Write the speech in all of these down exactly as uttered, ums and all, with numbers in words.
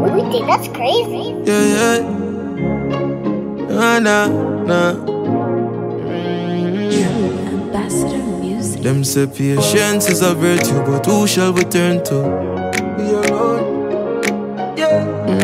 Uti, that's crazy. Yeah, yeah. Nah, nah, nah. Ambassador Music. Them say patience is a virtue, but who shall we turn to? We alone. Yeah.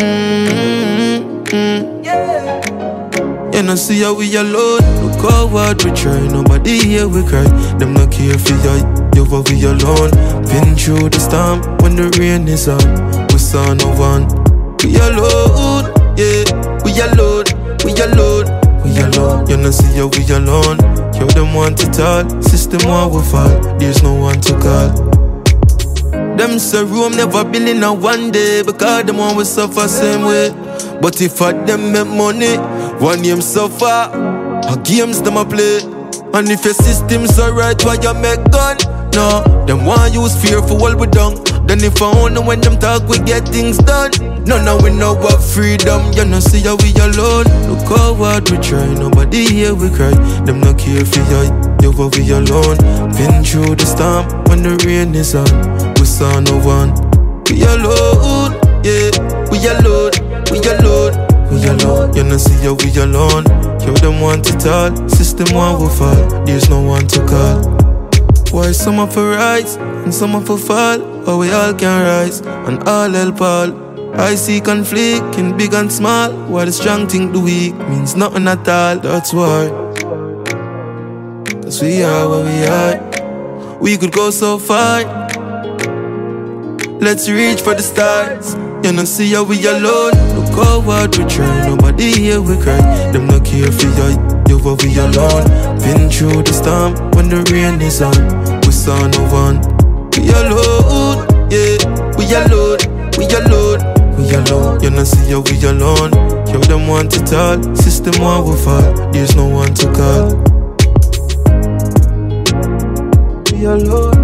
Mm-hmm. Yeah. You know, see how we alone. Look how hard we try. Nobody here we cry. Them not care for you. You but we alone. Been through the storm when the rain is on. We saw no one. We alone. Yeah. We alone. We alone. We alone. You know, see how we alone. You them want it all. System want we fall. There's no one to call. Them say Rome never build in a one day, because them want we suffer same way. But if I them make money, one name suffer. A games them a play. And if your system's alright, why you make gun? No, them want use fear for all we done. Then if I own them when them talk, we get things done. No, no, we know what freedom. You know, see how we alone. Look how hard we try. Nobody here we cry. Them not care for you. You but we alone. Been through the storm when the rain is on. We saw no one. We alone. Yeah, we alone. We alone. We alone. You know, see how we alone. You them want it all. System want we fall. There's no one to call. Why some of for rise and some of for fall? But we all can rise and all help all. I see conflict in big and small. Why the strong think the weak means nothing at all. That's why. Cause we are where we are. We could go so far. Let's reach for the stars. You know, see how we alone. Look how hard we try. Nobody here we cry. Them not care for you. You but we alone. Been through the storm when the rain is on. We saw no one. We alone. Yeah, we alone. We alone. We alone. You know, see how we alone. You them want it all. System want we fall. There's no one to call. We alone.